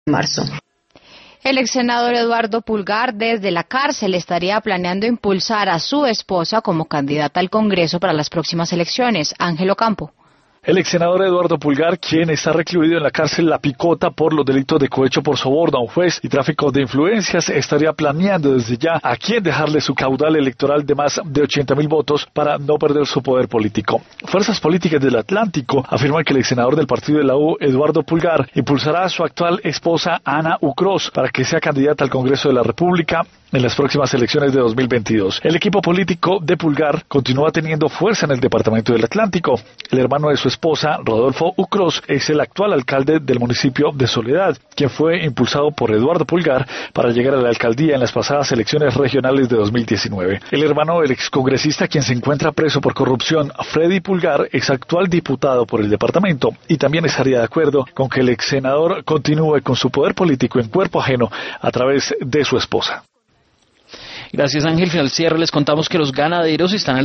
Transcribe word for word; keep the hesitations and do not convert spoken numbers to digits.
marzo. El ex senador Eduardo Pulgar desde la cárcel estaría planeando impulsar a su esposa como candidata al Congreso para las próximas elecciones. Ángelo Campo. El ex senador Eduardo Pulgar, quien está recluido en la cárcel La Picota por los delitos de cohecho por soborno a un juez y tráfico de influencias, estaría planeando desde ya a quién dejarle su caudal electoral de más de ochenta mil votos para no perder su poder político. Fuerzas políticas del Atlántico afirman que el ex senador del partido de la U, Eduardo Pulgar, impulsará a su actual esposa Ana Ucros para que sea candidata al Congreso de la República en las próximas elecciones de dos mil veintidós. El equipo político de Pulgar continúa teniendo fuerza en el departamento del Atlántico. El hermano de su esposa, Rodolfo Ucros, es el actual alcalde del municipio de Soledad, quien fue impulsado por Eduardo Pulgar para llegar a la alcaldía en las pasadas elecciones regionales de dos mil diecinueve. El hermano del excongresista, quien se encuentra preso por corrupción, Freddy Pulgar, es actual diputado por el departamento y también estaría de acuerdo con que el ex senador continúe con su poder político en cuerpo ajeno a través de su esposa. Gracias, Ángel. Al cierre les contamos que los ganaderos están